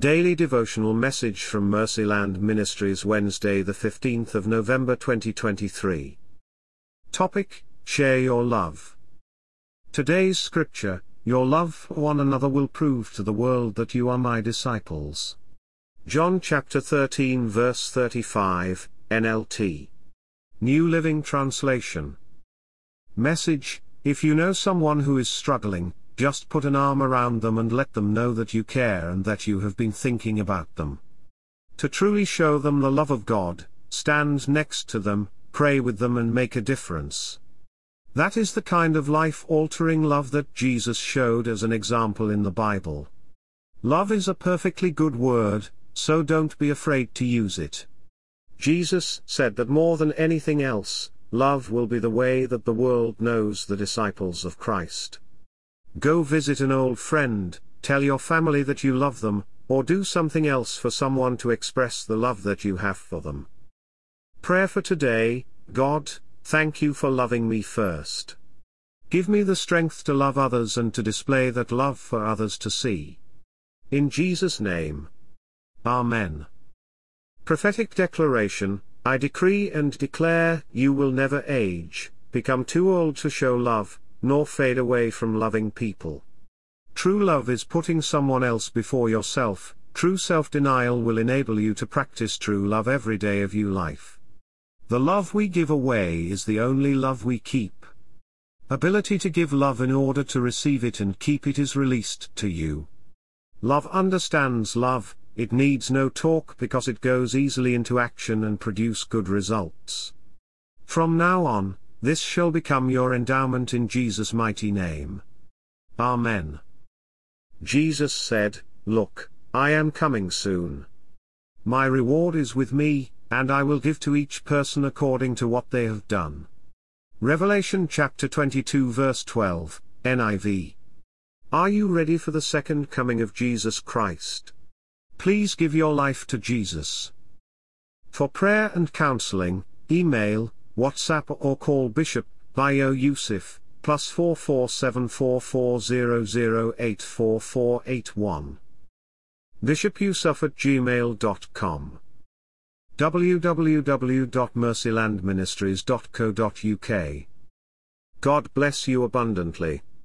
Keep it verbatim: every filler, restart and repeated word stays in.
Daily Devotional Message from Mercyland Ministries, Wednesday the fifteenth of November twenty twenty-three. Topic: Share your love. Today's scripture: your love for one another will prove to the world that you are my disciples. John chapter thirteen verse thirty-five, N L T. New Living Translation. Message: if you know someone who is struggling, just put an arm around them and let them know that you care and that you have been thinking about them. To truly show them the love of God, stand next to them, pray with them and make a difference. That is the kind of life-altering love that Jesus showed as an example in the Bible. Love is a perfectly good word, so don't be afraid to use it. Jesus said that more than anything else, love will be the way that the world knows the disciples of Christ. Go visit an old friend, tell your family that you love them, or do something else for someone to express the love that you have for them. Prayer for today: God, thank you for loving me first. Give me the strength to love others and to display that love for others to see. In Jesus' name. Amen. Prophetic Declaration: I decree and declare, you will never age, become too old to show love, nor fade away from loving people. True love is putting someone else before yourself. True self-denial will enable you to practice true love every day of your life. The love we give away is the only love we keep. Ability to give love in order to receive it and keep it is released to you. Love understands love, it needs no talk because it goes easily into action and produce good results. From now on, this shall become your endowment in Jesus' mighty name. Amen. Jesus said, "Look, I am coming soon. My reward is with me, and I will give to each person according to what they have done." Revelation chapter twenty-two verse twelve, N I V. Are you ready for the second coming of Jesus Christ? Please give your life to Jesus. For prayer and counseling, email, WhatsApp or call Bishop Bayo Yusuf, plus four four seven four four zero zero eight four four eight one. bishop yusuf at gmail dot com. w w w dot mercyland ministries dot co dot u k. God bless you abundantly.